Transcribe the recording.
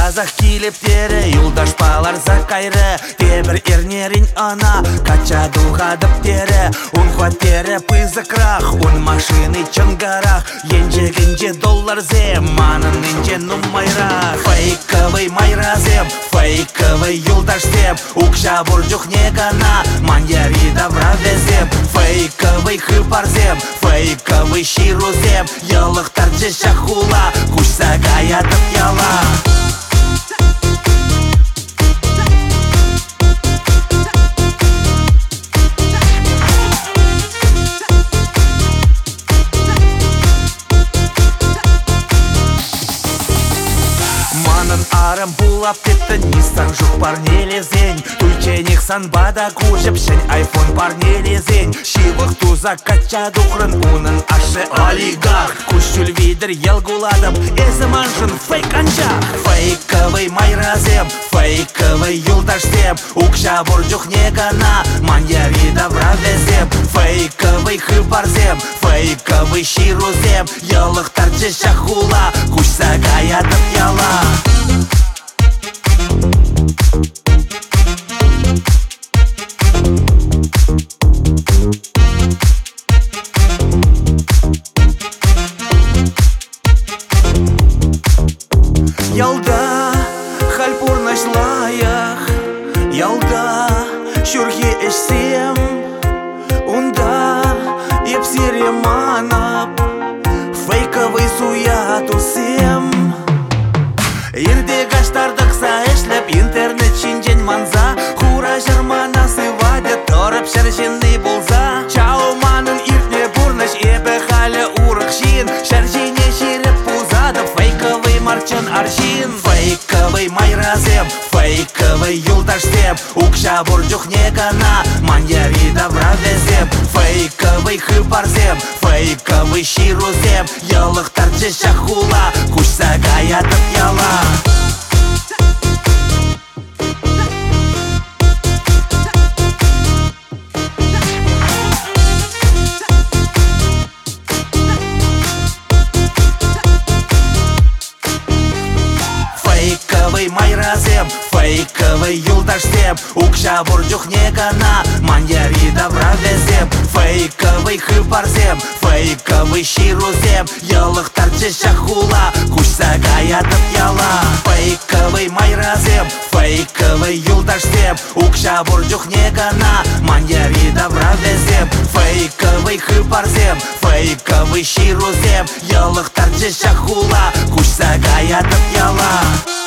Казах килептері, юлдашпалар закайры. Тебір ернерін ана, кача дұғадып тері. Он хваттері пызықрақ, он машины чынгарах. Енжегінже доллар зем, манын инже нумайрақ. Фейковый майразем, фейковый юлдашсем. Укша буржух не гана, маньярида вравезем. Фейковый хыпарзем, фейковый ширузем. Ялықтарчы шахула, кушсага ятып яла. Арам булап кетті, Nissan жоқ бар нелезень. Тульчених санбада кужепшен, iPhone бар нелезень. Шивых туза кача духрын, унын ашы олигарх. Кушчул видер елгуладым, эзіманшын фейк анчах. Фейковый майразем, фейковый юлдашсем. Укша буржух не гана, маньярида вравезем. Фейковый хыбарзем, фейковый ширузем. Ялықтарчы шахула, кушсага ятып яла. Ялда хальпурнаш лаях, ялда шурхи эшсем. Унда епсире манап, фейковый суятусем. Ирде гаштардық эшлеп, интернет шинжен манза. Хура жырманасы вадет, торып шаржинный болза. Чау манын иртне бурнаш, эбе халі урық шин. Шаржине жиреп пузады, фейковый марчын аршин. Фейковый майразем, фейковый юлдашсем. Укша буржух не гана, маньярида вравезем. Фейковый хыпарзем, фейковый ширузем. Ялықтарчы шахула, кушсага ятып яла. Фейковый майразем, фейковый юлдашсем. Укша буржух не гана, маньярида вравезем. Фейковый хыпарзем, фейковый ширузем. Ялықтарчы шахула, кушсага ятып яла. Фейковый майразем, фейковый юлдашсем. Укша буржух не гана, маньярида вравезем. Фейковый хыпарзем, фейковый ширузем. Ялықтарчы шахула, кушсага ятып яла.